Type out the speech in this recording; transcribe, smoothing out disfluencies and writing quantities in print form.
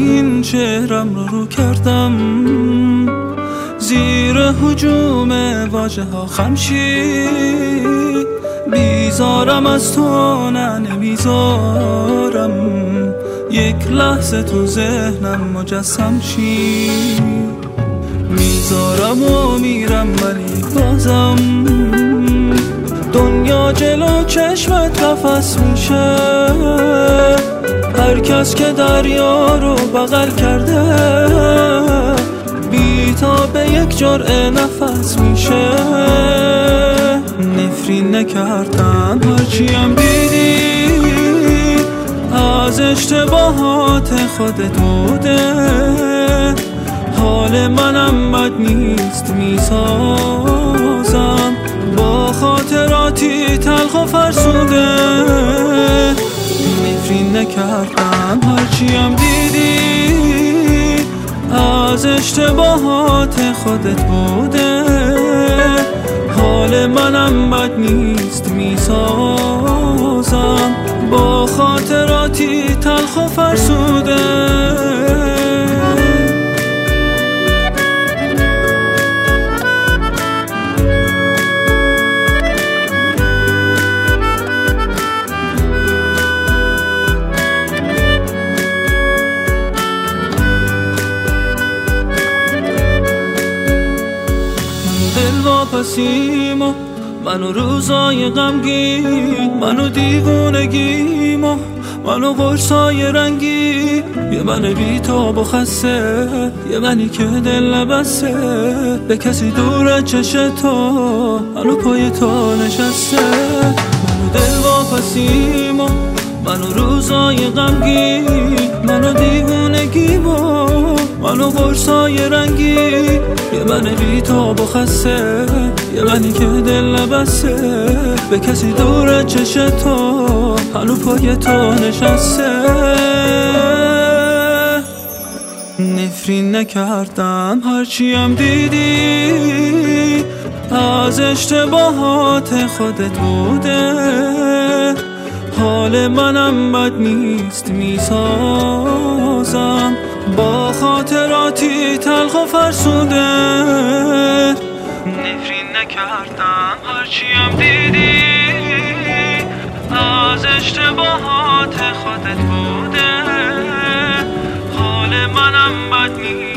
این چهرم رو کردم زیر هجوم واژه ها خمشید. بیزارم از تو نه نمیزارم، یک لحظه تو ذهنم مجسم چی. میزارم و میرم ولی بازم دنیا جلو چشمت قفس میشه. هر کس که دریا رو بغل کرده بی تا به یک جرعه نفس میشه. نفرین نکردم هرچیم دیدی از اشتباهات خودت بوده. حال منم بد نیست میسازم با خاطراتی تلخ و فرسوده. نفرین نکردم هرچیم دیدی از اشتباهات خودت بوده. حال منم بد نیست میسازم با خاطراتی تلخ و فرسوده. دلواپسیمو منو روزای غمگین، منو دیوونگیمو منو قرصای رنگی. یه من بی‌تاب و خسته، یه منی که دل نبسته به کسی دور چش تو، منو پای تو نشسته. منو دلواپسیمو منو روزای غمگین، منو دیوونگیمو منو قرصای رنگی. یه من بی‌تاب و خسته، یه منی که دل نبسته به کسی دور چش تو، هنو پای تو نشسته. نفرین نکردم هرچیم دیدی از اشتباهات خودت بوده. حال منم بد نیست میسازم با خاطراتی تلخ و فرسوده. نفرین نکردم هرچیم دیدی از اشتباهات خودت بوده. حال منم بد نیست